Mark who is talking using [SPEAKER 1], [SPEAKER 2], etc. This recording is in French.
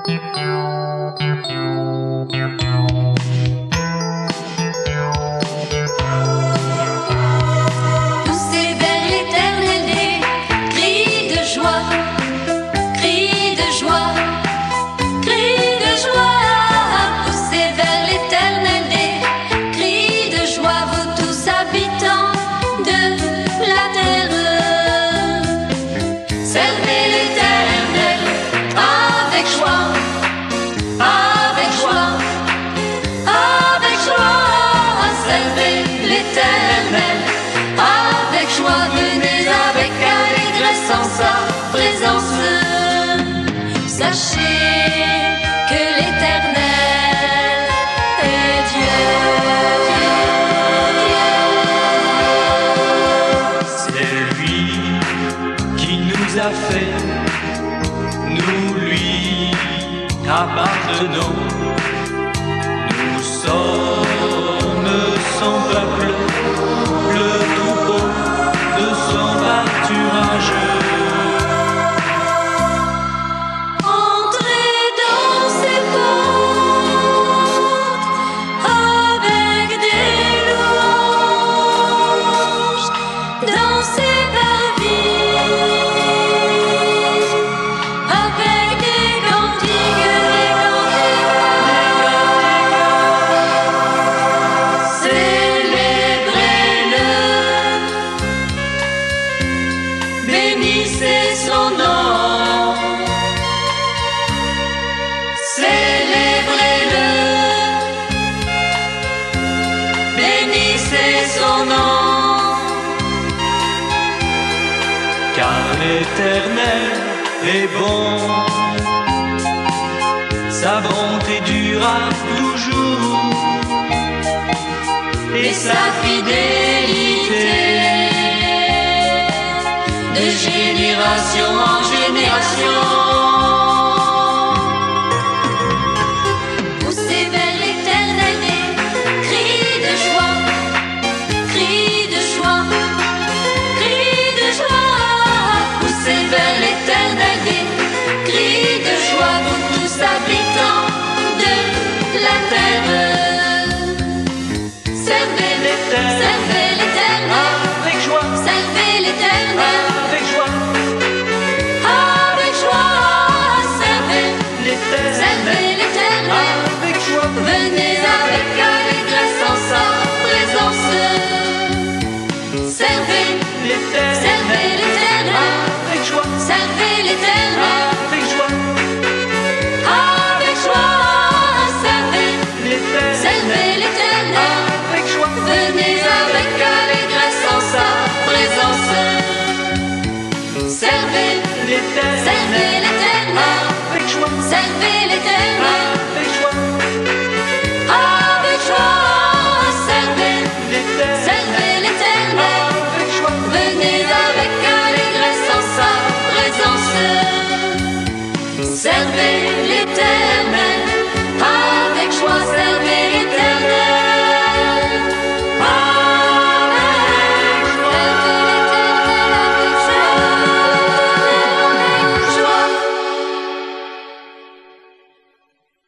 [SPEAKER 1] Sachez que l'Éternel est Dieu.
[SPEAKER 2] C'est lui qui nous a fait, nous lui appartenons. Nous sommes son peuple, le troupeau de son pâturage.
[SPEAKER 1] Bénissez son nom, célébrez-le, bénissez son nom.
[SPEAKER 2] Car l'Éternel est bon, sa bonté dura toujours,
[SPEAKER 1] Et sa fidélité de génération en génération. Poussez vers l'Éternel des cris de joie, cris de joie, cris de joie. Poussez vers l'Éternel des cris de joie, vous tous habitants de la terre. Servez l'Éternel
[SPEAKER 2] avec joie,
[SPEAKER 1] servez l'Éternel
[SPEAKER 2] avec joie,
[SPEAKER 1] avec joie, servez
[SPEAKER 2] l'Éternel
[SPEAKER 1] l'Éternel.
[SPEAKER 2] avec joie,
[SPEAKER 1] Venez avec allégresse en sa présence. Servez
[SPEAKER 2] l'Éternel
[SPEAKER 1] l'Éternel,
[SPEAKER 2] avec joie,
[SPEAKER 1] servez l'Éternel
[SPEAKER 2] avec joie,
[SPEAKER 1] avec joie, servez
[SPEAKER 2] l'Éternel
[SPEAKER 1] l'Éternel.
[SPEAKER 2] avec joie,
[SPEAKER 1] Venez avec allégresse en sa présence. Servez
[SPEAKER 2] l'Éternel